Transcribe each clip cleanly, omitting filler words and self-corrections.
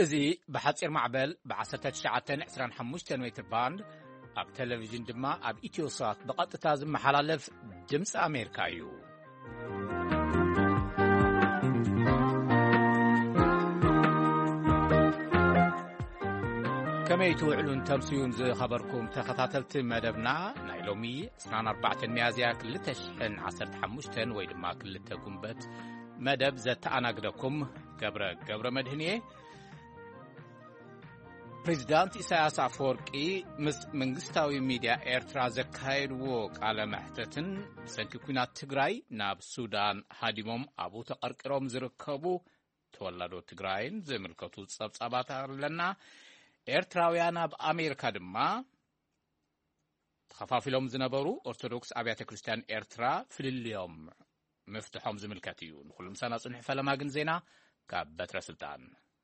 ازي بحصير معبل ب1925 متر باند اب تلفزيون دما اب ايتيوسات بقطتا زمحلالف دمص امريكا يو كما يتوعلون تمسيون زي خبركم تخطاتلت مدبنا نايلومي 24 ميازيا كلتشحن 15 ويدما كلتا قنبت مدب زت أناقدكم قبر مدهنية بريزيدانت إساياس أفورقي منغستاوي ميديا إيرترا زكايدو على محتتن سنكي كونات تግራይ ናብ ሱዳን ሃዲሞም አቡ ተቀርቅሮም ዝርከቡ ተወላዶ ትግራይን ዘመልከቱ ጸብጻባት አለና ኤርትራውያን ኣብ አሜሪካ ድማ ተኸፋፊሎም ዝነበሩ ኦርቶዶክስ አብያተ ክርስቲያን ኤርትራ ፍልልዮም مفتوحهم زملكاتيون كلهم سنة صنح فلما جن زينا كبتر سلطان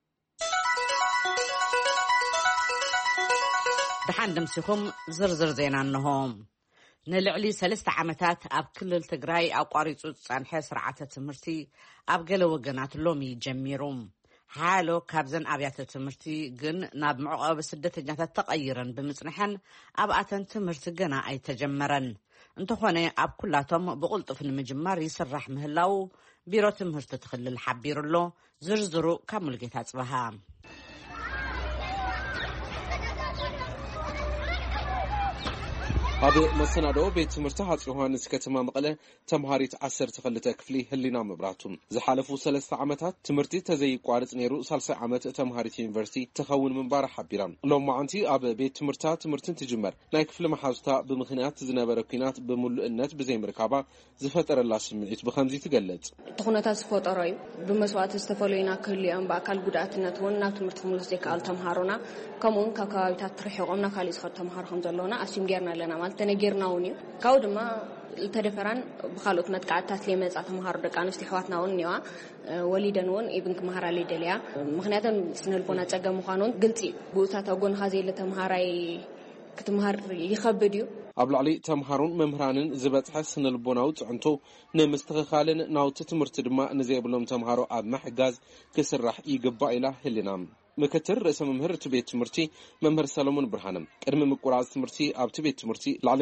بحندم سيخم زرزر زينا أنهم نلعلي 3 عامتات أب كل التجراي أو قاريصوت صنحة سرعة تمرتي أب جلو جنات لومي جميروم حالو كابزن أبيات تمرتي جن ناب معقب سدة جنات تغيرا بمصنحن أب أتن تمرت جنا أي تجمرن انتو خوني اب كلاتهم بقلط في المجمار يسرح مهلاو بيرو تمهرت تخلل حبيرلو زرزرو كامل جيتات بها هذا مسنادو بيت مرتاحات يوهانس كتما مقلة تمهاريت 10 تخلته كفلي هلينا مبراتهم زحالفو 3 عامات تمرتي تزي قارص نيرو 3 عامات تمهاريت يونيفرسيتي تخون منبار حبيران لو ما انتي اب بيت تمرتن تجمر ناي كفل محاوستا بمخنيات زنبره كينات بملؤنت بزي مركابا زفطرلا سمعيت بخمزي تجلط تخونتا زفطراي بمسوات استفلوينا كليام باكال غداتنت ونا تمرت ملس ديكال تمهارونا كمون كاكاويتات تريحومنا كاليس خ تمهارهم زلونا اسيم غيرنا لنا تنجرناوني كاودما التدفران بخالوت متقعتات لي مصات مهار دقانس تحواتنا ونيوا وليدنون ابن كمهارا لي دليا مخنياتن سنلبونا صقم مخانون قلتي بوتاتا غون هازي لتمهاراي كتمهار يخبديو قبل علي تمهارون ممهرانن زبطح سنلبوناو صعنتو نمستخخالن ناوت تمرت دما نزيبلهم تمهارو اب محغاز كسرح يغبا الى هلنام مكتر رئيس ممهر تبيت تمرتي ممهر سلمون برهانم قدم مقراز تمرتي اب تبيت تمرتي لعلي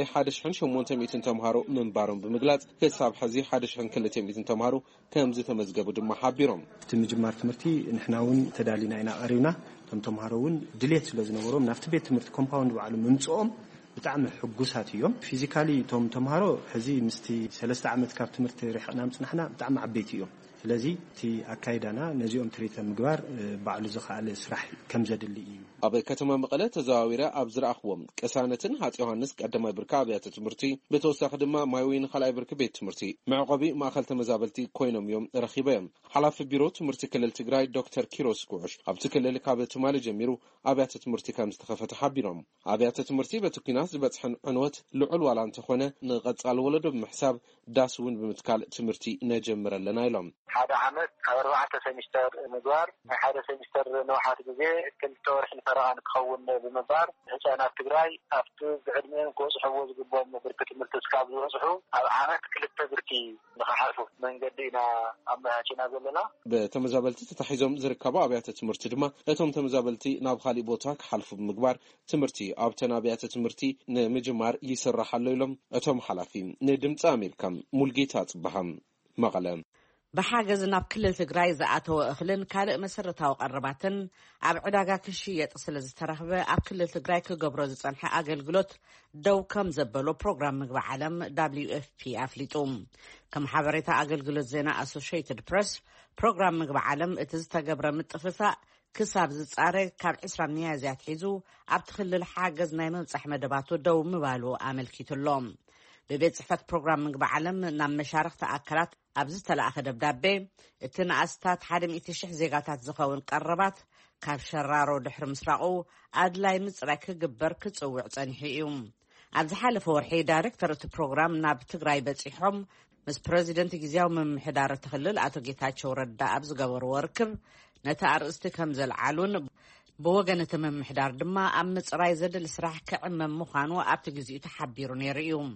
1500 تمهارو منبارون بمغلاط حساب حزي 1200 تمهارو كمز تمزغبو دما حبيروم تمجمار تمرتي نحناون تدالينا اينا قرينا تمهارون دليت سلازنورو نافت بيت تمرت كومباوند وعلى منصوم بتعم حقوسات يوم فيزيكالي تمهارو حزي مستي 3 عامات كاب تمرت ريحنا مصنحنا بتعم عبيت يوم ስለዚህ ቲ አካይዳና ነዚኦም ትሪተ ምግባር ባዕሉ ዝኻለ ስራሕ ከም ዘድሊ እዩ ኣብ ከተማ መቀለ ተዛዋዊራ ኣብ ዝራኽዎም ቀሳነትን ሃጽ ዮሐንስ ቀደማይ ብርካ አብያተ ትምህርቲ በተወሳኺ ድማ ማይወይን ኻልኣይ ብርክ ቤት ትምህርቲ መዕቆቢ ማእከል ተመዛበልቲ ኮይኖም እዮም ረኺበዮም ሓላፊ ቢሮ ትምህርቲ ክልል ትግራይ ዶክተር ኪሮስ ጉዕሽ ኣብቲ ክልል ካብ ትማሊ ጀሚሩ አብያተ ትምህርቲ ከም ዝተኸፈተ ሓቢሮም አብያተ ትምህርቲ በትኩናት ዝበጽሐን ዕንወት ልዑል ዋላ እንተኾነ ንቐጻል ወለዶ ብምሕሳብ ዳስውን ብምትካል ትምህርቲ ነጀምረለና ኢሎም هذا عمل 4 سمستر مدوار هذا سمستر نوحات جزء كل تورح الفرعان تخون بمدار حسنا تجراي أفتو بعدين كوس حوز جبهم بركة المرتزقاب يوزحوا عمل كل التبركي نخافوا من قدينا أما هاتنا زلنا بتمزابلتي تتحيزهم زركبا أبيات تمرتي دما أتم تمزابلتي ناب خالي بوتاك حلف بمقبار تمرتي أبتنا أبيات تمرتي نمجمار يسرح الليلم أتم حلافين ندمت أمير كم ملقيتات بهم مغلم بحاجز ناب كل تجراي زعته أخلن كارق مسرتها وقرباتن عب عداقا كشية أصل زترخبة عب كل تجراي كجبرز صنحة أجل قلت دو كم زبلو برنامج مجمع عالم WFP أفليتوم كم حبريتا أجل قلت زينا Associated Press برنامج مجمع عالم اتزتجبر متففة كساب زتساري كاب 10 ميازيات حيزو عب تخلل حاجز نايمن صحمة دباتو دو مبالو عامل كيتلوم ببيت صحفة برنامج مجمع عالم نام مشارك تأكلات أبزت تلاقي دبدابة التناستات حرم يتشح زيجاتات زخون قربات كاب شرارو دحر مسرقو أدلاي مصرك جبر كتصوع صنحيهم أبز حالة فورحي دايركتور البرنامج ناب تجراي بتصيحهم مس بريزيدنت جزياو من محدار التخلل أتو جيتاتشو ردا أبز جور وركب نتأر استكم زلعلون بوجن تمام محدار دما أم مصراي زد السراح كعم مخانو أبت جزيو تحبيرون يريهم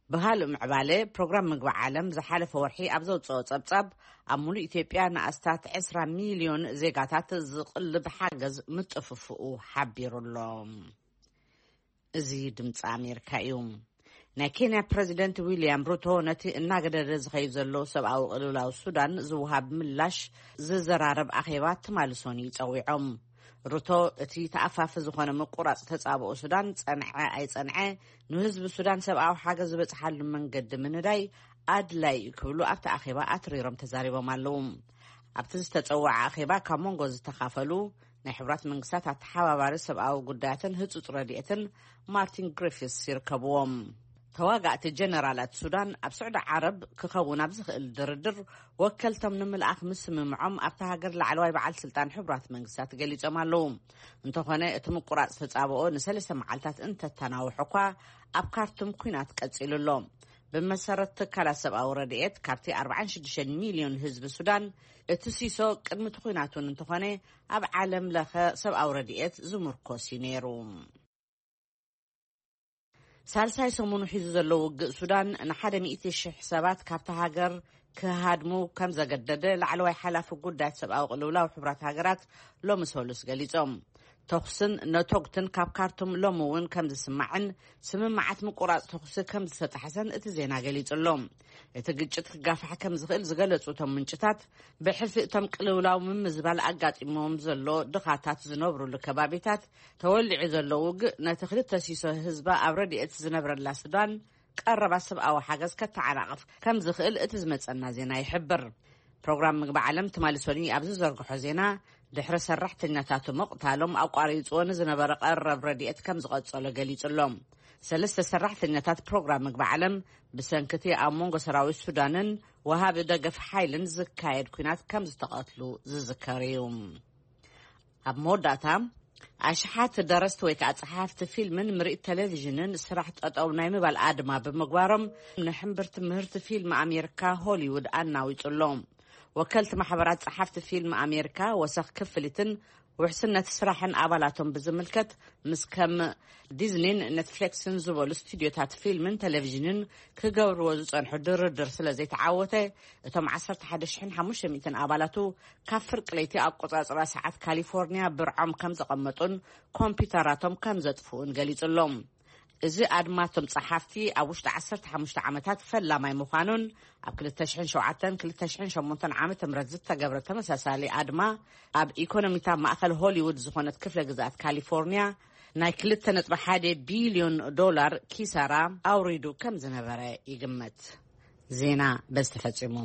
بهالو معبالة بروغرام مقبع عالم زحالة فورحي أبزو تصاب أمولو إثيوبيا نأستات 10 مليون زيغاتات زقل بحاجز متففقو حبيرو اللهم زي دمت أمريكا يوم ናይ ኬንያ ፕሬዚደንት ዊልያም ሩቶ ነቲ እናገደደ ዝኸይድ ዘሎ ሰብኣዊ ቅልውላው ሱዳን ዝውሃብ ምላሽ ዝዘራረብ ኣኼባ ተማልሶን ይፀዊዖም ሩቶ እቲ ተኣፋፊ ዝኾነ ምቁራፅ ተጻብኦ ሱዳን ጸንዐ ኣይጸንዐ ንህዝቢ ሱዳን ሰብኣዊ ሓገዝ ዝበፅሓሉ መንገዲ ምንዳይ ኣድላይ ክብሉ ኣብቲ ኣኼባ ኣትሪሮም ተዛሪቦም ኣለዉ ኣብቲ ዝተፀውዐ ኣኼባ ካብ መንጎ ዝተኻፈሉ ናይ ሕብራት መንግስታት ኣተሓባባሪ ሰብኣዊ ጉዳያትን ህፁፅ ረድኤትን ማርቲን ግሪፊስ ይርከብዎም ተዋጋእቲ ጀነራላት ሱዳን ኣብ ስዑድ ዓረብ ክኸውን ኣብ ዝኽእል ድርድር ወከልቶም ንምልኣኽ ምስምምዖም ኣብታ ሃገር ላዕለዋይ በዓል ስልጣን ሕብራት መንግስታት ገሊፆም ኣለዉ እንተኾነ እቲ ምቁራፅ ተጻብኦ ንሰለስተ መዓልታት እንተተናውሑ እኳ ኣብ ካርቱም ኩናት ቀፂሉ ኣሎ ብመሰረት ትካላት ሰብኣዊ ረድኤት ካብቲ 46 ሚልዮን ህዝቢ ሱዳን እቲ ሲሶ ቅድሚ ኩናቱን እንተኾነ ኣብ ዓለም ለኸ ሰብኣዊ ረድኤት ዝምርኮስ እዩ ነይሩ ሳልሳይ ሰሙኑ ሒዙ ዘሎ ውግእ ሱዳን ን100,000 ሰባት ካብታ ሃገር ክሃድሙ ከም ዘገደደ ላዕለዋይ ሓላፊ ጉዳያት ሰብኣዊ ቅልውላው ሕብራት ሃገራት ሎሚ ሰሉስ ገሊፆም ተኹስን ነቶግትን ካብ ካርቱም ሎሚ እውን ከም ዝስማዕን ስምምዓት ምቁራፅ ተኹሲ ከም ዝተጣሕሰን እቲ ዜና ገሊጹሎም እቲ ግጭት ክጋፋሕ ከም ዝኽእል ዝገለጹ እቶም ምንጭታት ብሕልፊ እቶም ቅልውላው ምምዝባል ኣጋጢሞም ዘሎ ድኻታት ዝነብሩሉ ከባቢታት ተወሊዑ ዘሎ ውግእ ነቲ ክልተ ሲሶ ህዝባ ኣብ ረድኤት ዝነብረላ ሱዳን ቀረባ ሰብኣዊ ሓገዝ ከተዓናቕፍ ከም ዝኽእል እቲ ዝመፀና ዜና ይሕብር ፕሮግራም ምግቢ ዓለም ተማሊሶኒ ኣብዚ ዘርግሖ ዜና ድሕሪ ሰራሕተኛታቱ መቕታሎም ኣቋሪፅዎ ንዝነበረ ቀረብ ረድኤት ከም ዝቐፀሎ ገሊጹሎም ሰለስተ ሰራሕተኛታት ፕሮግራም ምግቢ ዓለም ብሰንክቲ ኣብ መንጎ ሰራዊት ሱዳንን ወሃቢ ደገፍ ሓይልን ዝካየድ ኩናት ከም ዝተቐትሉ ዝዝከር እዩ ኣብ መወዳእታ ኣሽሓት ደረስቲ ወይ ከዓ ጸሓፍቲ ፊልምን ምርኢት ቴሌቪዥንን ስራሕ ጠጠው ናይ ምባል ኣድማ ብምግባሮም ንሕምብርቲ ምህርቲ ፊልም ኣሜሪካ ሆሊውድ ኣናዊጹሎም ወከልቲ ማሕበራት ጸሓፍቲ ፊልም ኣሜሪካ ወሰኽ ክፍሊትን ውሕስነት ስራሕን ኣባላቶም ብዝምልከት ምስ ከም ዲዝኒን ኔትፍሊክስን ዝበሉ ስቱድዮታት ፊልምን ቴሌቪዥንን ክገብርዎ ዝጸንሑ ድርድር ስለ ዘይተዓወተ እቶም 11,500 ኣባላቱ ካብ ፍርቂ ለይቲ ኣቆጻጽራ ሰዓት ካሊፎርኒያ ብርዖም ከም ዘቐመጡን ኮምፒውተራቶም ከም ዘጥፍኡን ገሊጹሎም እዚ ኣድማቶም ጸሓፍቲ ኣብ ውሽጢ 15 ዓመታት ፈላማይ ምዃኑን ኣብ 2007-2008 ዓመተ ምህረት ዝተገብረ ተመሳሳሊ ኣድማ ኣብ ኢኮኖሚታት ማእከል ሆሊውድ ዝኾነት ክፍለ ግዛት ካሊፎርኒያ ናይ 2.1 ቢልዮን ዶላር ኪሳራ ኣውሪዱ ከም ዝነበረ ይግመት ዜና በዝተፈጺሙ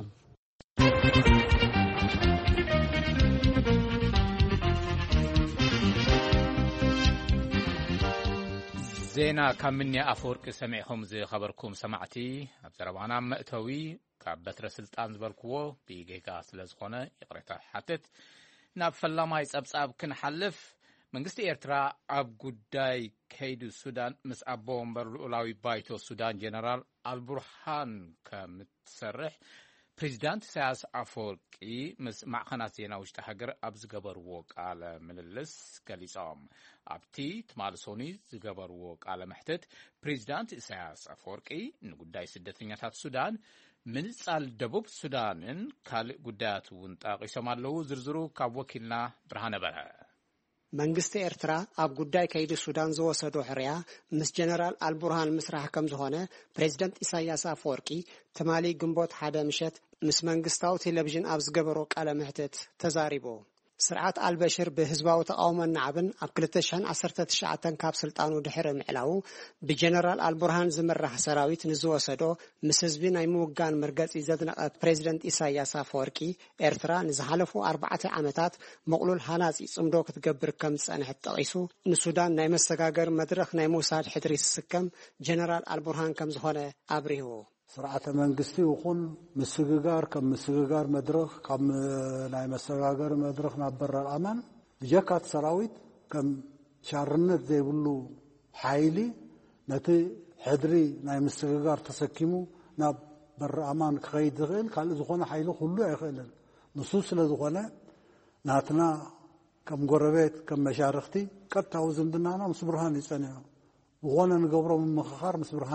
ዜና ካብ ምንያ ኣፈወርቂ ሰሚዕኹም ዝኸበርኩም ሰማዕቲ ኣብ ዘረባና መእተዊ ካብ በትረ ስልጣን ዝበልክዎ ብጌጋ ስለ ዝኾነ ይቕሬታ ሓትት ናብ ፈላማይ ጸብጻብ ክንሓልፍ መንግስቲ ኤርትራ ኣብ ጉዳይ ከይዲ ሱዳን ምስ ኣቦ ወንበር ልኡላዊ ባይቶ ሱዳን ጀነራል አልቡርሃን ከምትሰርሕ ፕሬዚዳንት ኢሳያስ አፈወርቂ ምስ ማዕኸናት ዜና ውሽጢ ሃገር ኣብ ዝገበርዎ ቃለ ምልልስ ገሊፆም ኣብቲ ትማልሶኒ ዝገበርዎ ቃለ መሕተት ፕሬዚዳንት ኢሳያስ አፈወርቂ ንጉዳይ ስደተኛታት ሱዳን ምንጻል ደቡብ ሱዳንን ካልእ ጉዳያት እውን ጠቂሶም ኣለዉ ዝርዝሩ ካብ ወኪልና ብርሃነ በርሀ መንግስቲ ኤርትራ ኣብ ጉዳይ ከይዲ ሱዳን ዝወሰዶ ሕርያ ምስ ጀነራል አልቡርሃን ምስራሕ ከም ዝኾነ ፕሬዚደንት ኢሳያስ አፈወርቂ ተማሊ ግንቦት 1 ምሸት ምስ መንግስታዊ ቴሌቪዥን ኣብ ዝገበሮ ቃለ መሕተት ተዛሪቦ ስርዓት አልበሽር በህዝባዊ ተቃውሞ ናዕብን ኣብ 2019 ካብ ስልጣኑ ድሕሪ ምዕላው ብጀነራል አልቡርሃን ዝመራሕ ሰራዊት ንዝወሰዶ ምስ ህዝቢ ናይ ምውጋን መርገጺ ዘድነቐት ፕሬዚደንት ኢሳያስ አፈወርቂ ኤርትራ ንዝሓለፉ 4 ዓመታት መቕሉል ሃናጺ ጽምዶ ክትገብር ከም ዝጸንሐት ጠቂሱ ንሱዳን ናይ መሰጋገር መድረኽ ናይ ሙሳድ ሕድሪ ዝስከም ጀነራል አልቡርሃን ከም ዝኾነ አብሪሁ ስርዓተ መንግስቲ ይኹን ምስግጋር ከም ምስግጋር መድረኽ ከም ናይ መሰጋገር መድረኽ ናበረ ኣማን ብጀካት ሰራዊት ከም ሻርነት ዘይብሉ ሓይሊ ነቲ ሕድሪ ናይ ምስግጋር ተሰኪሙ ናብ በር ኣማን ክኸይድ ዝኽእል ካልእ ዝኾነ ሓይሊ ኩሉ ኣይኽእልን ንሱ ስለ ዝኾነ ናትና ከም ጎረቤት ከም መሻርኽቲ ቀጥታዊ ዝምድናና ምስ ብርሃን ይጸንዑ ዝኾነ ንገብሮ ምምኽኻር ምስ ብርሃን እዩ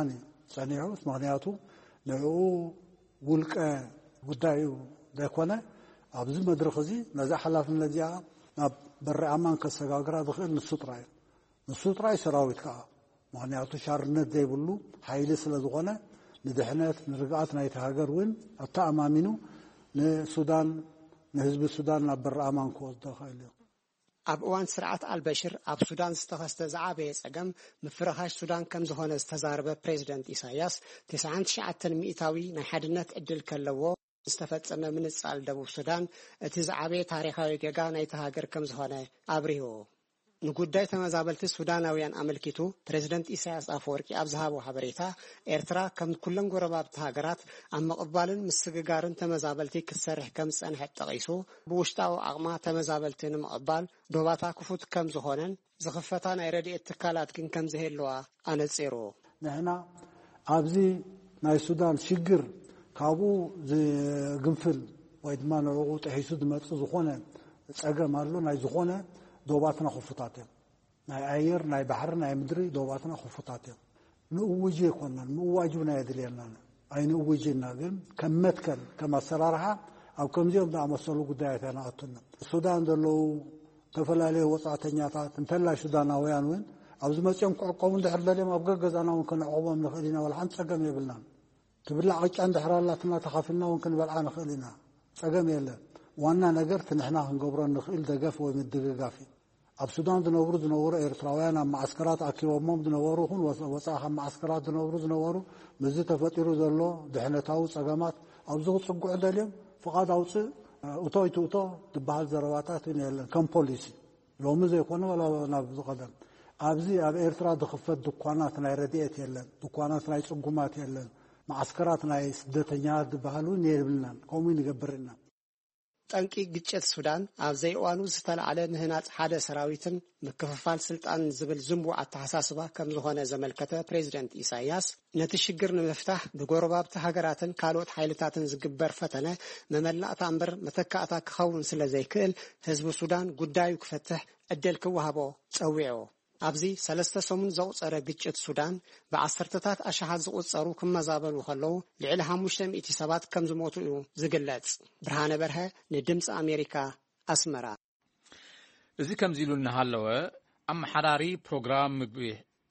صنيعه مغنياته نعو ولك قدايو داكونا أبز مدرخزي نزع حلاف النزيع بر أمان كسجاجرا دخل نسطراي سراويت كا مغنياته شارنت زي بلو حيلي سلزقنا ندحنات نرجعت نايتهاجر وين التأمامينو للسودان نحزب السودان نبر أمان كوز داخل ኣብ እዋን ስርዓት አልበሽር ኣብ ሱዳን ዝተኸስተ ዝዓበየ ፀገም ምፍረኻሽ ሱዳን ከም ዝኾነ ዝተዛረበ ፕሬዚደንት ኢሳያስ 99% ናይ ሓድነት ዕድል ከለዎ ዝተፈጸመ ምንጻል ደቡብ ሱዳን እቲ ዝዓበየ ታሪኻዊ ጌጋ ናይቲ ሃገር ከም ዝኾነ ኣብሪሁ ንጉዳይ ተመዛበልቲ ሱዳናውያን ኣመልኪቱ ፕሬዚደንት ኢሳያስ አፈወርቂ ኣብ ዝሃቦ ሓበሬታ ኤርትራ ከም ኩለን ጎረባብቲ ሃገራት ኣብ ምቕባልን ምስግጋርን ተመዛበልቲ ክትሰርሕ ከም ዝጸንሐት ጠቒሱ ብውሽጣዊ ኣቕማ ተመዛበልቲ ንምቕባል ዶባታ ክፉት ከም ዝኾነን ዝኽፈታ ናይ ረድኤት ትካላት ግን ከም ዝህልዋ ኣነጺሩ ንሕና ኣብዚ ናይ ሱዳን ሽግር ካብኡ ዝግንፍል ወይ ድማ ንዕቑ ጥሒሱ ዝመጽእ ዝኾነ ፀገም ኣሎ ናይ ዝኾነ دوباتنا خفوتاتهم ناي اير ناي بحر ناي مدري دوباتنا خفوتاتهم نوجي كنا نواجبنا يدلينا اي نوجينا ግን ከመትከል ከማሰራራha او ከምዚኦም ዳመሰሉ ጉዳያትና አጥና ሱዳን ደለው ተፈላለዩ ወጣተኛታት እንተላ ሱዳናውያን ወን ኣብዚ መጽኦም ቆቆሙ እንደሕርደለም ኣብ ገገዛናውን ከነዕቆም ንኽእሊና ወልሓን ፀገም የብልናን ትብላዕ ቅጫ እንደሕራላትና ተኻፍልና ወን ክንበልዓ ንኽእሊና ፀገም የለን ዋና ነገር ትንሕና ክንገብሮ ንኽእል ደገፍ ወይ ምድግጋፍ ኣብ ሱዳን ዝነብሩ ኤርትራውያን ኣብ ማዕስከራት ኣኪቦሞም ዝነበሩኹን ወፃኢ ኣብ ማዕስከራት ዝነበሩ ምዝ ተፈጢሩ ዘሎ ድሕነታዊ ፀገማት ኣብዚ ክፅጉዑ ደልዮም ፍቓድ ኣውፅእ እቶ ዝበሃል ዘረባታት የለን ከም ፖሊሲ ሎሚ ዘይኮነ ወላ ናብ ዝቐደም ኣብዚ ኣብ ኤርትራ ዝኽፈት ድኳናት ናይ ረድኤት የለን ድኳናት ናይ ፅጉማት የለን ማዕስከራት ናይ ስደተኛታት ዝበሃሉ የብልናን ከምኡ ንገብርና ጠንቂ ግጭት ሱዳን ኣብ ዘይዋኑ ዝተለዓለ ምህናጽ ሓደ ሰራዊትን ምክፍፋል ስልጣን ዝብል ዝምቡዕ አተሓሳስባ ከም ዝኾነ ዘመልከተ ፕሬዚደንት ኢሳያስ ነቲ ሽግር ንምፍታሕ ብጎረባብቲ ሃገራትን ካልኦት ሓይልታትን ዝግበር ፈተነ መመላእታ እምበር መተካእታ ክኸውን ስለ ዘይክእል ህዝቢ ሱዳን ጉዳዩ ክፈትሕ ዕድል ክወሃቦ ፀዊዑ ኣብዚ 3 ሰሙን ዘውፀረ ግጭት ሱዳን ብዓሰርተታት ኣሽሓት ዝቁፀሩ ክመዛበሉ ከለው ልዕሊ 500 ሰባት ከም ዝሞቱ እዩ ዝግለጽ ብርሃነ በርሀ ንድምፂ ኣሜሪካ ኣስመራ እዚ ከም ዚሉ እናሃለወ ኣመሓዳሪ ፕሮግራም ምግቢ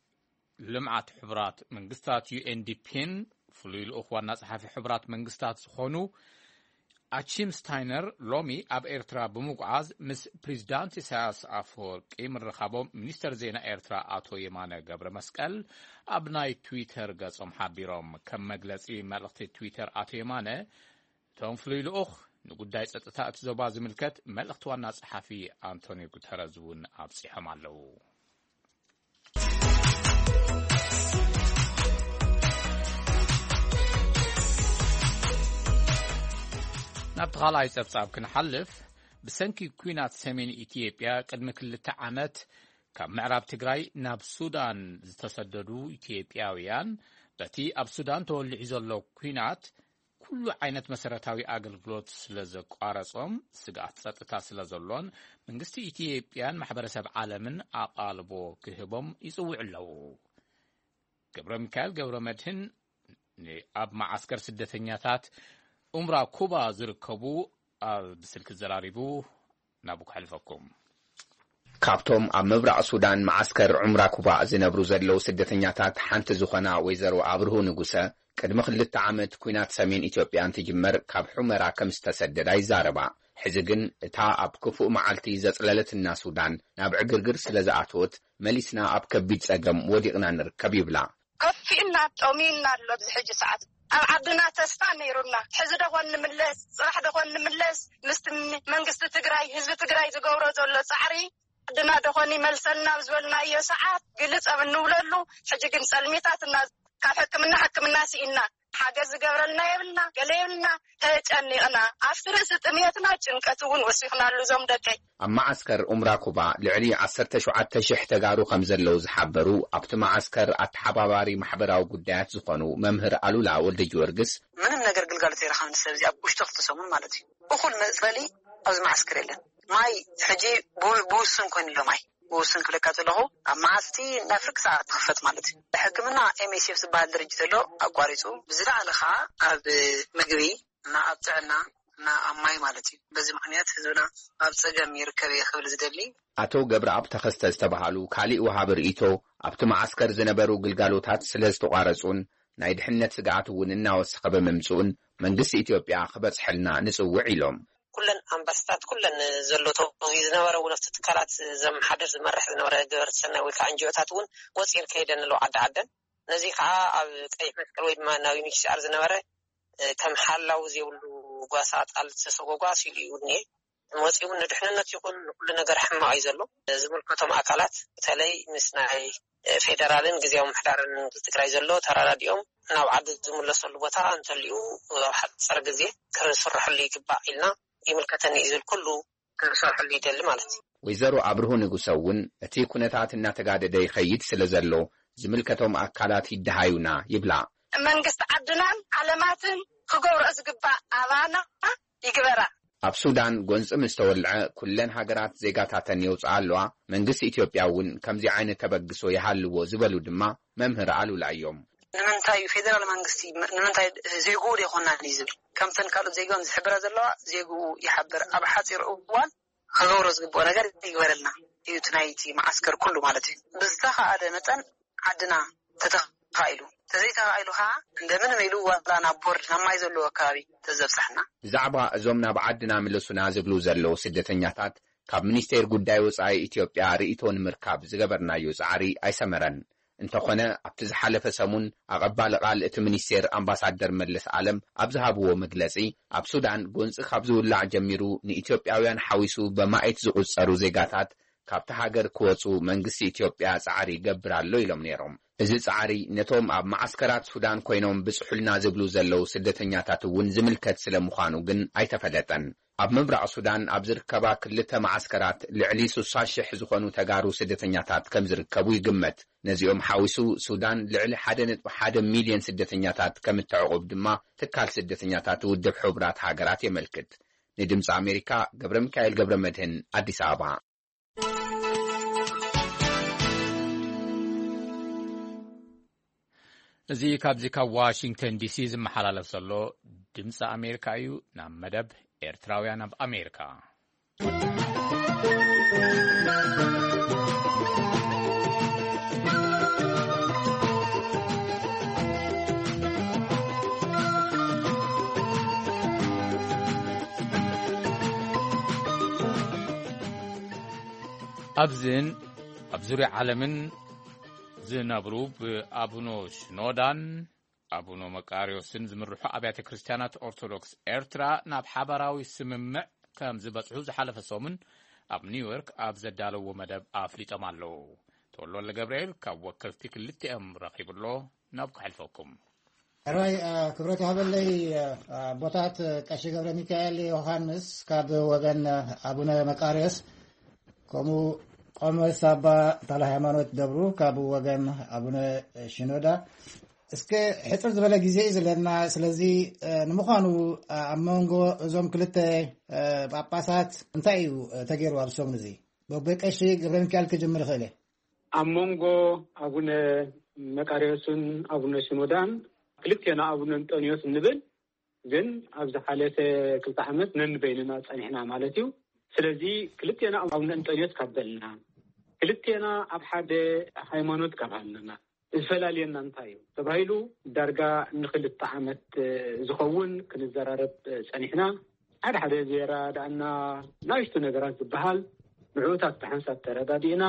ልምዓት ሕቡራት መንግስታት UNDPን ፍሉይ ልኡኽ ዋና ጸሓፊ ሕቡራት መንግስታት ዝኾኑ አቺም ስታይነር ሎሚ ኣብ ኤርትራ ብምጓዓዝ ምስ ፕሬዚዳንት ኢሳያስ አፈወርቂ ምርኻቦም ሚኒስተር ዜና ኤርትራ አቶ የማነ ገብረ መስቀል ኣብ ናይ ትዊተር ገጾም ሓቢሮም ከም መግለጺ መልእኽቲ ትዊተር አቶ የማነ እቶም ፍሉይ ልኡኽ ንጉዳይ ጸጥታ እቲ ዞባ ዝምልከት መልእኽቲ ዋና ጸሓፊ አንቶኒዮ ጉተረዝ እውን ኣብፂሖም ኣለዉ نبت غلاي صفصاب كنحلف بسنكي كوينات سمين إثيوبيا قدم كل عامات كمعرب تግራይ ናብ ሱዳን ዝተሰደዱ ኢትዮጵያውያን በቲ ኣብ ሱዳን ተወልዒ ዘሎ ኩናት ኩሉ ዓይነት መሰረታዊ አገልግሎት ስለዘቋረጾም ስጋት ጸጥታ ስለዘሎን መንግስቲ ኢትዮጵያን ማሕበረሰብ ዓለምን አቃልቦ ክህቦም ይጽውዕ ኣለው ገብረ ሚካኤል ገብረ መድህን ኣብ ማዓስከር ስደተኛታት ኡምራ ኩባ ዝርከቡ ብስልክ ዘራሪቡ ናቡክ ሓልፈኩም ካብቶም ኣብ ምብራቕ ሱዳን ማዓስከር ዑምራ ኩባ ዝነብሩ ዘለው ስደተኛታት ሓንቲ ዝኾና ወይዘሮ ኣብርሁ ንጉሰ ቅድሚ 2 ዓመት ኩናት ሰሜን ኢትዮጵያ እንትጅመር ካብ ሑመራ ከም ዝተሰደዳ ይዛረባ ሕዚ ግን እታ ኣብ ክፉእ መዓልቲ ዘጽለለትና ሱዳን ናብ ዕግርግር ስለ ዝኣትወት መሊስና ኣብ ከቢድ ፀገም ወዲቕና ንርከብ ይብላ ከፊእና ጠሚና ኣሎ ብዝሕጂ ሰዓት ኣብ ዓድና ተስፋ ነይሩና ሕዚ ደኾን ንምለስ ጽራሕ ደኾን ንምለስ ምስቲ መንግስቲ ትግራይ ህዝቢ ትግራይ ዝገብሮ ዘሎ ጻዕሪ ዓድና ደኾን ይመልሰልና ዝበልናዮ ሰዓት ግልጽ እንብለሉ ሕጂ ግን ጸልሚታትና ካብ ሕክምና ሲኢና ሓገዝ ዝገብረልና የብልና ገለየብልና ተጨኒቕና ኣብቲ ርእሲ ጥምየትና ጭንቀት እውን ወሲኽናሉ ዞም ደቀይ ኣብ ማዓስከር ኡምራ ኩባ ልዕሊ 17,000 ተጋሩ ከም ዘለው ዝሓበሩ ኣብቲ ማዓስከር ኣተሓባባሪ ማሕበራዊ ጉዳያት ዝኾኑ መምህር ኣሉላ ወልደ ጊዮርጊስ ምንም ነገር ግልጋሎት ይረኻን ሰብዚ ኣብ ውሽጢ ክተሰሙን ማለት እዩ እኹል መፅለሊ ኣብዚ ማዓስከር የለን ማይ ሕጂ ብውሱን ኮይኑሎ ማይ وسن كلك أتلهو معستي نفرق ساعة تخفت مالتي حكمنا MSF سبعة درجة له أقاريته بزرع لخاء أب مجري نا أبتعنا نا أماي مالتي بزي مخنيات هذونا أبتعجم يركب يخبر زدلي أتو قبر أبتخست استبحالو كالي وهابر إيتو أبت معسكر زنبرو قلقالوتات سلستو قارسون نايد حنة سقعتو وننا وسخب ممسون من قس إثيوبيا خبت حلنا نسوعي لهم كلن أمبستات كلن زلوتو يزنبرو ونفتت كالات زم حدر زمرح زنبرو قبرت سنة ويكا عنجوتاتون وصير كيدن لو عدن نزيقها كيف مسكرويد ما ناوي ميكس أرز نبرة كم حلاو زيولو قاسات على تسوق قاسي ليوني موسيقون ندحنا نتيقون كل نجار حما عايزلو زمل كتم أكلات تلاي مسناعي فيدرالين جزيهم محدارن تكراي زلو ترى راديوم ناو عدد زمل لصلوبتها أنت اليوم وحد صار جزيه كان صرح اللي كبا إلنا يملكتني إذا كله كان صرح اللي دل مالتي ويزارو عبره نجسون أتي كنتات الناتجاد داي خيط سلزلو زملكتهم أكلات يدهايونا يبلع من قص عدنا علامات خجور أزقبا أبانا يكبرا ኣብ ሱዳን ጎንጽ ምስተወልዐ ኩለን ሃገራት ዜጋታተን ይውጽኣለዋ መንግስቲ ኢትዮጵያውን ከምዚ ዓይነት ተበግሶ ይሃልዎ ዝበሉ ድማ መምህር ኣሉላ እዮም ንምንታይ ፌደራል መንግስቲ ንምንታይ ዜጉ ይኾና ይዝብል ከምተን ካልኦት ዜጋውን ዝሕብራ ዘለዋ ዜጉ ይሕብር ኣብ ሓፂር እዋን خغور زغبو ነገር ይግበረልና እዩ ትናይቲ ማዓስከር ኩሉ ማለት እዩ ብዝተኻደ መጠን ዓድና ተተኻኢሉ ተዘይተኻኢሉኻ እንደምን መይሉ ዋላና ቦርድ ናማይ ዘለዎ አካባቢ ተዘብሳሕና ብዛዕባ እዞም ናብ ዓድና ምልሱና ዝብሉ ዘለዉ ስደተኛታት ካብ ሚኒስቴር ጉዳይ ወጻኢ ኢትዮጵያ ርእቶን ምርካብ ዝገበርናዮ ጻዕሪ ኣይሰመረን እንተኾነ ኣብቲ ዝሓለፈ ሰሙን ኣቐባሊ ቃል እቲ ሚኒስቴር ኣምባሳደር መለስ ዓለም ኣብ ዝሃብዎ መግለጺ ኣብ ሱዳን ጎንፂ ካብ ዝውላዕ ጀሚሩ ንኢትዮጵያውያን ሓዊሱ በማኤት ዝቝጸሩ ዜጋታት ካብቲ ሃገር ክወፁ መንግስቲ ኢትዮጵያ ጻዕሪ ይገብር ኣሎ ኢሎም ነይሮም እዚ ጻዕሪ ነቶም ኣብ ማዓስከራት ሱዳን ኮይኖም ብጽሑልና ዝብሉ ዘለዉ ስደተኛታት እውን ዝምልከት ስለ ምዃኑ ግን ኣይተፈለጠን ኣብ ምብራቕ ሱዳን ኣብ ዝርከባ ክልተ ማዓስከራት ልዕሊ 60,000 ዝኾኑ ተጋሩ ስደተኛታት ከም ዝርከቡ ይግመት ነዚኦም ሓዊሱ ሱዳን ልዕሊ 1.1 ሚልዮን ስደተኛታት ከም እትዕቁብ ድማ ትካል ስደተኛታት ውድብ ሕቡራት ሃገራት የመልክት ንድምፂ ኣሜሪካ ገብረ ሚካኤል ገብረ መድህን ኣዲስ አበባ እዚ ካብዚ ካብ ዋሽንግተን ዲሲ ዝመሓላለፍ ዘሎ ድምፂ ኣሜሪካ እዩ ናብ መደብ ኤርትራውያን ኣብ ኣሜሪካ ኣብዝን ኣብ ዙርያ ዓለምን ዝነብሩ ብኣቡኖ ሽኖዳን ኣቡኖ መቃርዮስን ዝምርሑ ኣብያተ ክርስቲያናት ኦርቶዶክስ ኤርትራ ናብ ሓበራዊ ስምምዕ ከም ዝበጽሑ ዝሓለፈ ሰሙን ኣብ ኒውዮርክ ኣብ ዘዳለዎ መደብ ኣፍሊጦም ኣለዉ ተወልወለ ገብርኤል ካብ ወከልቲ ክልቲኦም ረኺብሎ ናብ ክሕልፈኩም ራይ ክብረት ሃበለይ ቦታት ቀሺ ገብረ ሚካኤል ዮሐንስ ካብ ወገን ኣቡነ መቃርዮስ كمو قمص أبا طلع هيمانوت دبرو كابو وجن أبونا شنودا اسك حتر زبالة جزيز لأن سلزي نمخانو أمانغو زوم كلته باباسات انتايو تغيروا أبسوم نزي بوبك أشي قبل كالك جمر خيله أمانغو أبونا مكاريوسون أبونا شنودان كلتنا أبونا أنطونيوس نبل ግን ኣብዚ ሓለተ ክልተ ዓመት ነንበይንና ጸኒሕና ማለት እዩ ስለዚ ክልቴና ኣብ እንጠየት ካብልና ክልቴና ኣብ ሓደ ሃይማኖት ካብልና ዝፈላለየና እንታይ እዩ ተባሂሉ ዳርጋ ንክልተ ዓመት ዝኸውን ክንዘራረብ ጸኒሕና ሓደ ዜራ ዳና ናይሽቱ ነገራት ዝበሃል ንዑታት ተሓንሳት ተረዳዲና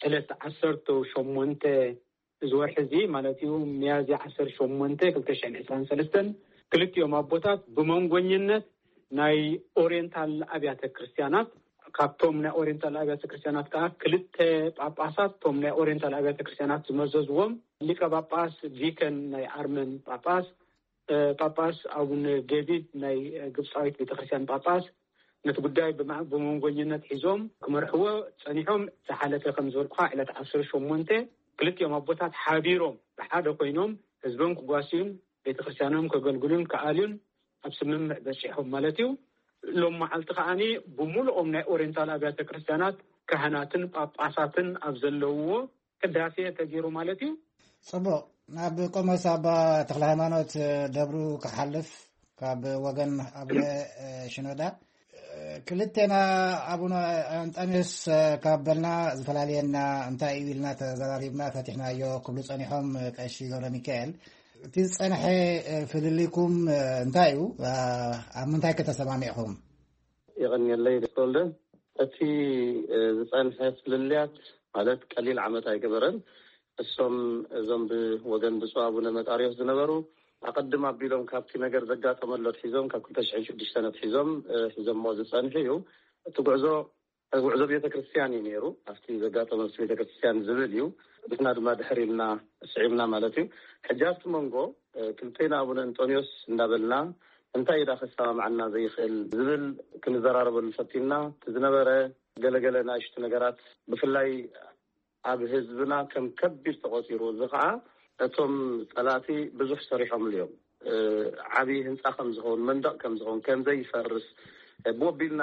18 ዝወርሕዚ ማለት እዩ ሚያዝያ 18 2023 ክልቲኦም ኣቦታት ብመንጎኝነት ናይ ኦሪየንታል አብያተ ክርስቲያናት ካብቶም ናይ ኦሪየንታል አብያተ ክርስቲያናት ከዓ ክልተ ጳጳሳት ቶም ናይ ኦሪየንታል አብያተ ክርስቲያናት ዝመዘዝዎም ሊቀ ጳጳስ ዲከን ናይ አርመን ጳጳስ አቡነ ዴቪድ ናይ ግብፃዊት ቤተክርስቲያን ጳጳስ ነቲ ጉዳይ ብመንጎኝነት ሒዞም ክመርሕዎ ጸኒሖም ዝሓለፈ ከም ዝበልኩ ዕለት 18 ክልቲኦም ኣቦታት ሓቢሮም ብሓደ ኮይኖም ህዝቦም ክጓስዩን ቤተክርስቲያኖም ከገልግሉን ከኣልዩን ኣብ ስምምዕ በፂሖም ማለት እዩ ሎም መዓልቲ ከዓኒ ብሙሉኦም ናይ ኦሪየንታል አብያተ ክርስቲያናት ካህናትን ጳጳሳትን ኣብዘለውዎ ቅዳሴ ተገይሩ ማለት እዩ ጽቡቅ ናብ ቆሞስ ኣባ ተክለ ሃይማኖት ደብሩ ክሓልፍ ካብ ወገን ኣቡነ ሽኖዳ ክልቴና ኣቡነ አንጣኒዮስ ካበልና ዝፈላለየና እንታይ ኢልና ተዘራሪብና ፈቲሕናዮ ክብሉ ጸኒሖም ቀሺ ገብረ ሚካኤል እቲ ጸንሐ ፍልልኩም እንታይ እዩ ኣብ ምንታይ ከተሰማሚዕኹም ይቕንየለይ ደስወልደ እቲ ዝጸንሐ ፍልልያት ማለት ቀሊል ዓመት ኣይገበረን እሶም እዞም ብወገን ብፁዕ ኣቡነ መቃርዮስ ዝነበሩ ኣቀድም ኣቢሎም ካብቲ ነገር ዘጋጠመሎ ሒዞም ካብ 2006 ሒዞም ዝጸንሐ እዩ እቲ ጉዕዞ ቤተክርስትያን እዩ ነይሩ ኣብቲ ዘጋጠመ ቤተክርስትያን ዝብል እዩ ንሕና ድማ ድሕር ኢልና ስዒብና ማለት እዩ ሕጂ ኣብቲ መንጎ ክልቴና ኣቡነ አንጦኒዮስ እንዳበልና እንታይ ኢዳ ክሰማምዓና ዘይኽእል ዝብል ክንዘራረበሉ ፈቲና ዝነበረ ገለገለ ናሽቱ ነገራት ብፍላይ ኣብ ህዝብና ከም ከቢድ ተቆፂሩ ዝኸዓ እቶም ጠላቲ ብዙሕ ሰሪሖም እዮም ዓብይ ህንፃ ከም ዝኸውን መንደቕ ከም ዝኸውን ከም ዘይፈርስ ቦቢልና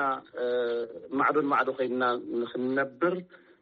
ማዕዶ ኮይና ንኽነብር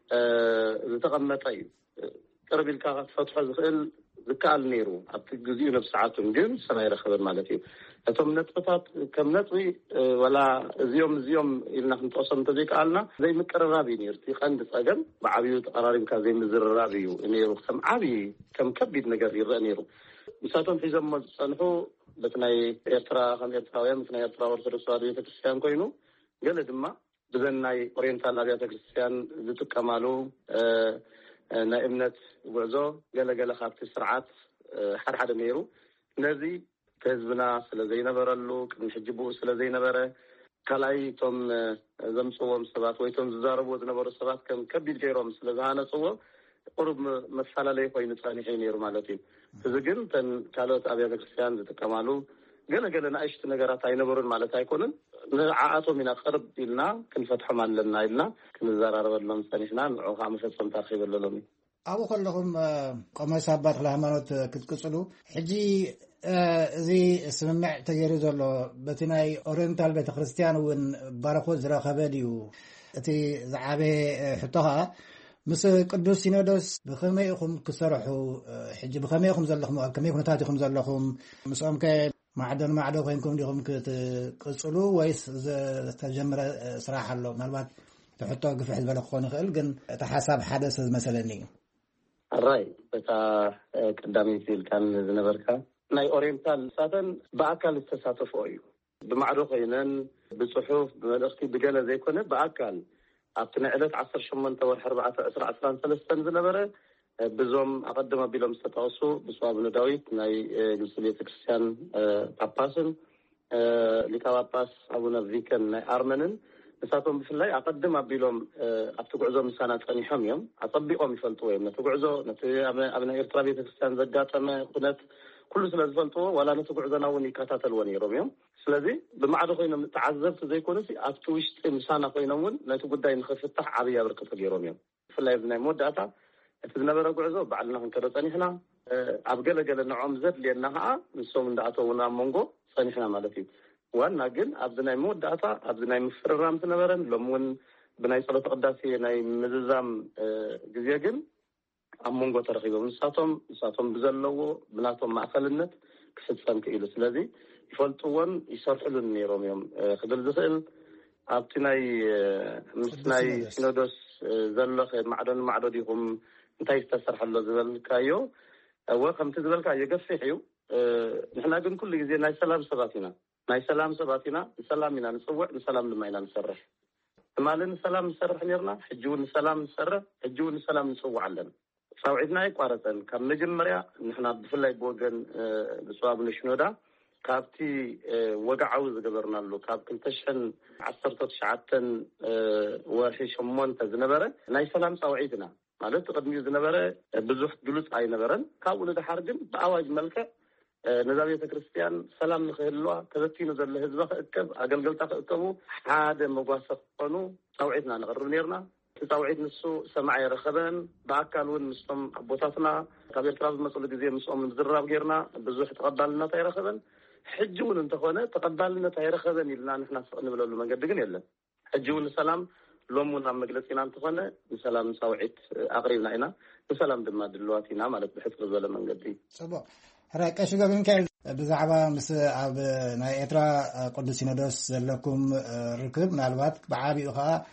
ዝተቐመጠ እዩ ቅርብ ኢልካ ክትፈትሖ ዝኽእል ዝከኣል ነይሩ ኣብቲ ግዜኡ ነብሰዓቱን ግን ሰብ ኣይረኸበን ማለት እዩ እቶም ነጥብታት ከም ነጥቢ ወላ እዚኦም ኢልና ክንጠቕሶም እንተዘይከኣልና ዘይምቅርራብ እዩ ነይሩ እቲ ቀንዲ ፀገም ብዓብዩ ተቀራሪብካ ዘይምዝርራብ እዩ ነይሩ ከም ከቢድ ነገር ይርአ ነይሩ ንሳቶም ሒዞሞ ዝፀንሑ በቲ ናይ ኤርትራ ከም ኤርትራውያን በቲ ናይ ኤርትራ ኦርቶዶክስ ተዋህዶ ቤተክርስትያን ኮይኑ ገለ ድማ ብዘን ናይ ኦሪየንታል ኣብያተ ክርስትያን ዝጥቀማሉ ናይ እምነት ጉዕዞ ገለገለ ካብቲ ስርዓት ሓደ ነይሩ ነዚ ህዝብና ስለ ዘይነበረሉ ቅድሚ ሕጂ ብኡ ስለ ዘይነበረ ካልኣይ እቶም ዘምፅዎም ሰባት ወይ እቶም ዝዛረብዎ ዝነበሩ ሰባት ከም ከቢድ ገይሮም ስለ ዝሃነፅዎ ቁሩብ መፈላለዩ ኮይኑ ጸኒሑ ነይሩ ማለት እዩ እዚ ግን ተን ካልኦት ኣብያተ ክርስትያን ዝጥቀማሉ ገለገለ ንኣሽቱ ነገራት ኣይነበሩን ማለት ኣይኮኑን ንዓኣቶም ኢና ቅርብ ኢልና ክንፈትሖም ኣለና ኢልና ክንዘራረበሎም ጸኒሕና ንዑ ከዓ መፈፀምታ ረኺበለሎም እዩ ኣብኡ ከለኹም ቆሞስ ኣባ ተክለ ሃይማኖት ክትቅፅሉ ሕጂ እዚ ስምምዕ ተገይሩ ዘሎ በቲ ናይ ኦሪየንታል ቤተክርስትያን እውን ባረኮት ዝረኸበ ድዩ እቲ ዝዓበየ ሕቶ ከዓ ምስ ቅዱስ ሲኖዶስ ብኸመይ ኢኹም ክሰርሑ ሕጂ ብኸመይ ኢኹም ዘለኹም ኣብ ከመይ ኩነታት ኢኹም ዘለኹም ምስኦም ከ ማዕዶ ኮይንኩም ዲኹም ክትቅፅሉ ወይስ ዝተጀመረ ስራሕ ኣሎ ምናልባት ትሕቶ ግፍሕ ዝበለ ክኾን ይኽእል ግን እቲ ሓሳብ ሓደ ሰብ ዝመሰለኒ እዩ ኣራይ እታ ቀዳሚት ኢልካን ዝነበርካ ናይ ኦሪየንታል ሳተን ብኣካል ዝተሳተፍኦ እዩ ብማዕዶ ኮይነን ብፅሑፍ ብመልእኽቲ ብገለ ዘይኮነ ብኣካል ኣብቲ ናይ ዕለት 18 ወርሒ 4/2023 ዝነበረ ብዞም ኣቀድም ኣቢሎም ዝተጠቕሱ ብፁዕ ኣቡነ ዳዊት ናይ ግብፂ ቤተክርስትያን ጳጳስን ሊቀ ጳጳስ ኣቡነ ቪከን ናይ ኣርመንን ንሳቶም ብፍላይ ኣቀድም ኣቢሎም ኣብቲ ጉዕዞ ምሳና ጸኒሖም እዮም ኣጸቢቆም ይፈልጥዎ እዮም ነቲ ጉዕዞ ነቲ ኣብ ናይ ኤርትራ ቤተክርስትያን ዘጋጠመ ኩነት ኩሉ ስለ ዝፈልጥዎ ዋላ ነቲ ጉዕዞና እውን ይከታተልዎ ነይሮም እዮም ስለዚ ብማዕዶ ኮይኖም ተዓዘብቲ ዘይኮኑሲ ኣብቲ ውሽጢ ምሳና ኮይኖም እውን ነቲ ጉዳይ ንኽፍታሕ ዓብይ ኣበርክቶ ገይሮም እዮም ብፍላይ ብናይ መወዳእታ እቲ ዝነበረ ጉዕዞ ባዕልና ክንከዶ ጸኒሕና ኣብ ገለገለ ንዖም ዘድልየና ከዓ ንሶም እንዳኣተውና ኣብ መንጎ ጸኒሕና ማለት እዩ ዋና ግን ኣብዚ ናይ መወዳእታ ኣብዚ ናይ ምፍርራም ዝነበረን ሎም እውን ብናይ ጸሎተ ቅዳሴ ናይ ምዝዛም ግዜ ግን ኣብ መንጎ ተረኺቦም ንሳቶም ብዘለዎ ብናቶም ማእኸልነት ክፍፀም ክኢሉ ስለዚ ይፈልጥዎን ይሰርሕሉን ነይሮም እዮም ክብል ዝኽእል ኣብቲ ናይ ምስ ናይ ሲኖዶስ ዘሎ ማዕዶ ዲኹም እንታይ ዝተሰርሐሎ ዝበልካዮ ከምቲ ዝበልካ የገፊሕ እዩ ንሕና ግን ኩሉ ግዜ ናይ ሰላም ሰባት ኢና ንሰላም ኢና ንፅውዕ ንሰላም ድማ ኢና ንሰርሕ ትማሊ ንሰላም ንሰርሕ ነርና ሕጂ እውን ንሰላም ንሰርሕ ሕጂ እውን ንሰላም ንፅውዕ ኣለና ፃውዒትና ኣይቋረፀን ካብ መጀመርያ ንሕና ብፍላይ ብወገን ብፁዕ ኣቡነ ሽኖዳ ካብቲ ወግዓዊ ዝገበርናሉ ካብ 2019 ወርሒ 8 ዝነበረ ናይ ሰላም ፃውዒት ኢና ማለት ቅድሚኡ ዝነበረ ብዙሕ ግሉፅ ኣይነበረን ካብኡ ንድሓር ግን ብኣዋጅ መልክዕ ነዛ ቤተ ክርስቲያን ሰላም ንኽህልዋ ተበቲኑ ዘሎ ህዝባ ክእከብ ኣገልገልታ ክእከቡ ሓደ መጓሰ ክኾኑ ፃውዒትና ንቕርብ ነርና እቲ ፃውዒት ንሱ ሰማዕ ኣይረኸበን ብኣካል እውን ምስቶም ኣቦታትና ካብ ኤርትራ ዝመፅሉ ግዜ ምስኦም ምዝራብ ጌርና ብዙሕ ተቐባልነት ኣይረኸበን ሕጂ እውን እንተኾነ ተቐባልነት ኣይረኸበን ኢልና ንሕና ስቕ ንብለሉ መንገዲ ግን የለን ሕጂ እውን ሰላም لومون عم مجلسنا انتخنا بسلام صوعت أقربنا هنا بسلام دم دلوقتينا مالك بحفظ ولا من قدي. صباح. هراك أشوف ممكن بزعبة مس أب نايترا قدس سينودوس لكم ركب نالبات بعابي أخا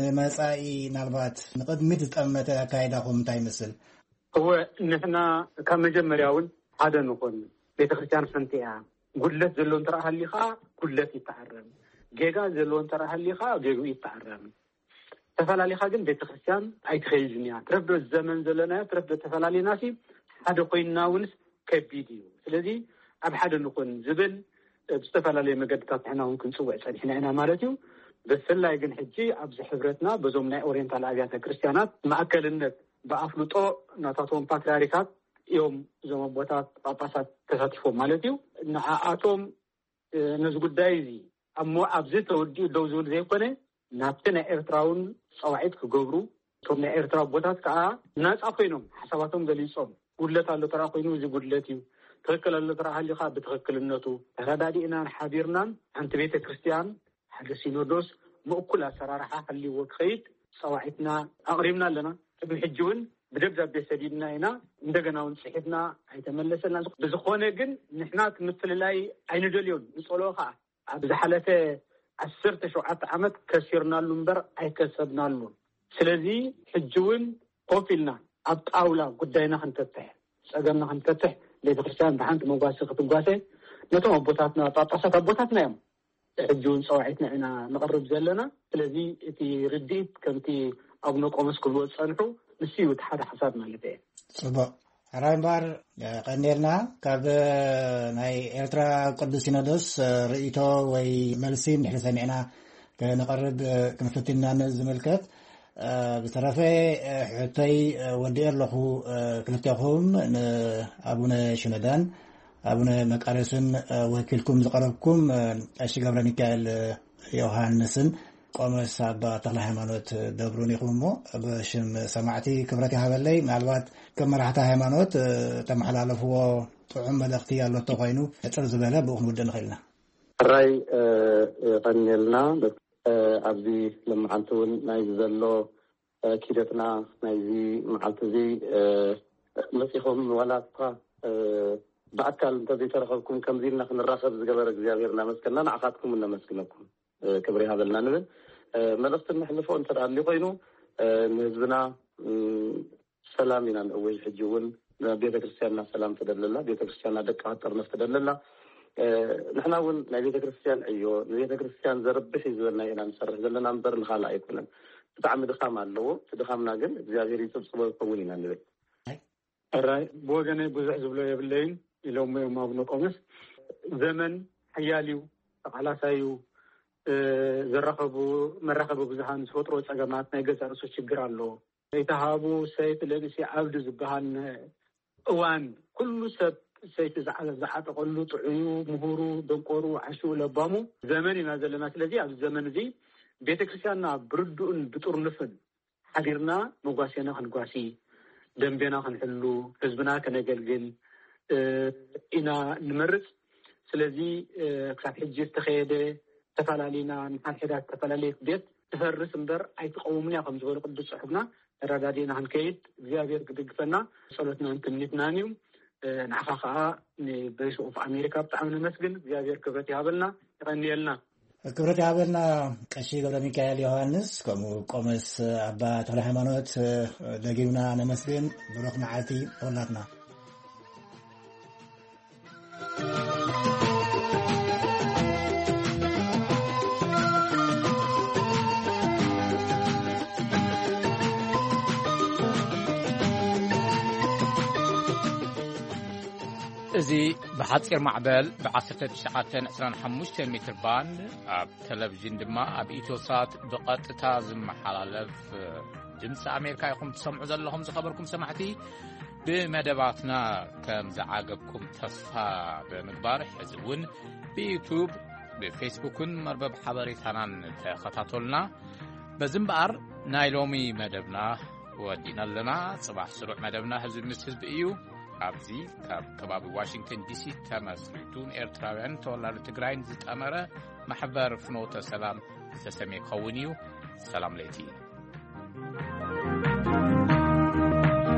مسائي نالبات نقد متت أمتى كايداهم تايمسل. هو نحنا كمجمرياون هذا نقول بيتخرجان سنتيا قلت زلون ترى هالليخا قلت يتعرم جيجا زلون ترى هالليخا جيجو يتعرم تفعل ليخا جن بيتخرجان أي تخيلني ترفض الزمن زلنا ترفض تفعل لي ناسي هذا قينا ونس كفيديو الذي أبحد نقول زبل بستفعل لي مقدرات إحنا ممكن سوى إحنا أنا مالتيو بس لا يجن حجي أبز حبرتنا بزومنا أورينتال أبيات كريستيانات ما أكل النت بأفلطو ناتاتهم باترياريكات يوم زمان بوتات باباسات تساتفو مالتيو نعاتهم نزقود دايزي أمو أبزيت ودي دوزول زي كونه نابتنا إرتراون صواعد كجبرو تومنا إرترا بوتات كا ناس أقينهم حساباتهم دليسهم قلت على ترى قينو زي قلتيو تركل اللي ترى هاللي خاب بتركل الناتو هذا إنا حاضرنا عند بيت كريستيان حد سينودوس مؤكل أسرارها اللي وخيت صواعدنا أقربنا لنا بحجون بدبدا بسديدنا هنا عندنا ونصحتنا هيتملسنا بزخونه جن نحنا مثل لاي عين دليون نصلوها بزحلته 10 شعات عمت كسرنا لنبر اي كسبنا له سلازي حجون قوفلنا اطاولا قداينا خنتتح صقمنا خنتتح لبخشان بحنت مواثقه تغاسه نتو بوتاتنا طاطسه بوتاتنا يوم حجون صواعتنا هنا نقرب زلنا سلازي تي رديت كنتي أو نقومس كل وقت صنعوا نسيو تحد حساب مالته. صبا. رايمبار قنيرنا كاب ناي إرترا قدس سينودوس رئيتو وملسين نحن سمعنا كنقرب كمفتنا نزملكت بطرفه حتى ودير له كلتهم أبونا شندان أبونا مقارسن وكلكم زقربكم أشي قبل ميكائيل يوحنسن قام السابع طلع هيمانوت دبروني قومو بشم سمعتي كبرتي هذا معلومات كم مرحلة هيمانوت تم على فو طعم الاختيار لو تقينو ترز بلا بوخ مدن خلنا راي قنلنا ابدي لما عنتون نايزلو كيدتنا نايزي معلتزي مسيخهم ولا بقى باكل انت ترخبكم كم زينا نراخب زغبر اغزابيرنا مسكنا نعقاتكم من مسكنكم كبري هذا النانبل ملفت المحلفه انت اللي قينو نزبنا سلامنا الاول حجون بيت كريستياننا سلام تدللنا بيت كريستياننا دقه اثر نفتدللنا نحن اول بيت كريستيان ايو بيت كريستيان زربح يزلنا الى نسرح زلنا نبر الخلا يكون بتعم دخام الله تدخامنا جن እግዚአብሔር ይጽብጽበው ይቆውልና ንበል አራይ ቦገኔ ብዙሕ ዝብሎ የብለይን ኢሎም ማብኖ ቆመስ ዘመን حياليو ተቃላሳዩ ዘረኸቡ መረኸቡ ብዙሃን ስወጥሮ ጸገማት ናይ ገዛርሶ ችግር አሎ የተሃቡ ሰይት ለብሲ ዓብድ ዝበሃል እዋን ኩሉ ሰብ ሰይት ዘዓጠቀሉ ጥዑዩ ምሁሩ ደንቆሩ ዓሹ ለባሙ ዘመን ኢና ዘለና ስለዚህ ኣብ ዘመን እዚ ቤተክርስቲያንና ብርዱን ብጥርንፍን ሓዲርና መጓሴና ክንጓሲ ደንቤና ክንሕሉ ህዝብና ከነገልግል ኢና ንመርጽ ስለዚህ ክሳብ ሕጂ ተኸየደ ተፈላሊና ንሓድሕዳት ተፈላሊት ቤት ተፈርስ እምበር ኣይትቀውሙን ያ ከም ዝበሉ ቅዱስ ጽሑፍና ረዳዲና ክንከይድ እግዚአብሔር ክድግፈና ጸሎትና እንትምኒትናኒዩ ንዓኻ ከዓ ንበይስቁፍ ኣሜሪካ ብጣዕሚ ንመስግን እግዚአብሔር ክብረት ይሃበልና ይቀኒየልና ክብረት ይሃበልና ቀሺ ገብረ ሚካኤል ዮሐንስ ከምኡ ቆመስ ኣባ ተክለ ሃይማኖት ደጊምና ንመስግን ብሩኽ መዓልቲ ሁላትና እዚ بحصير معبل ب1925 متر باند ኣብ ቴሌቪዥን ድማ ኣብ ኢትዮሳት ብቐጥታ ዝመሓላለፍ ድምፂ ኣሜሪካ ይኹም ትሰምዑ ዘለኹም ዝኸበርኩም ሰማዕቲ ብመደባትና ከም ዝዓገብኩም ተስፋ ብምግባር ሕዚ እውን ብዩቱብ ብፌስቡክን መርበብ ሓበሬታናን ተኸታተሉና በዝምባር ናይ ሎሚ መደብና ወዲና ኣለና ጽባሕ ስሩዕ መደብና ህዝቢ ምስ ህዝቢ እዩ ኣብዚ ካብ ከባቢ ዋሽንግተን ዲሲ ተመስሪቱን ኤርትራውያን ተወላዲ ትግራይን ዝጠመረ ማሕበር ፍኖተ ሰላም ዝተሰመየ ክኸውን እዩ ሰላም ለይቲ